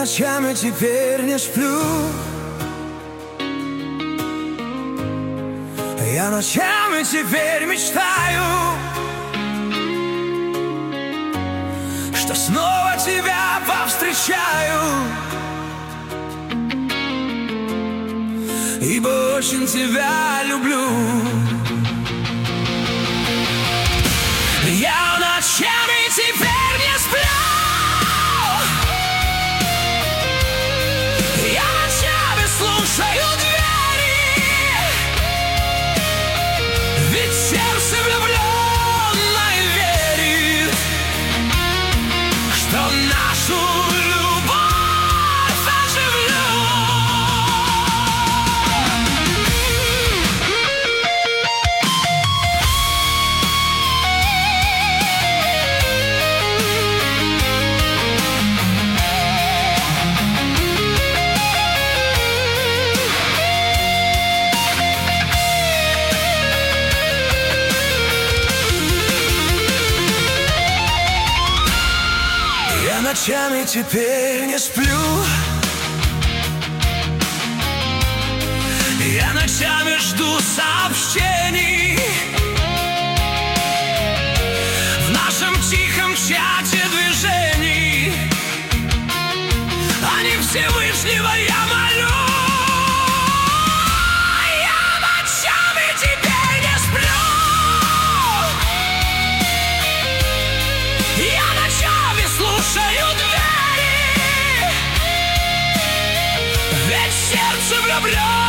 ночами теперь не сплю. Я ночами теперь мечтаю, что снова тебя повстречаю, ибо очень тебя люблю. Я ночами теперь не сплю. Я ночами слушаю двери, ведь сердце влюбленное верит, что нашу любовь оживлю. Я ночами теперь не сплю. Я ночами жду сообщений в нашем тихом чате движений. А не Всевышнего я молю. Я ночами теперь не сплю. Я ночами слушаю двери, ведь сердце влюблено.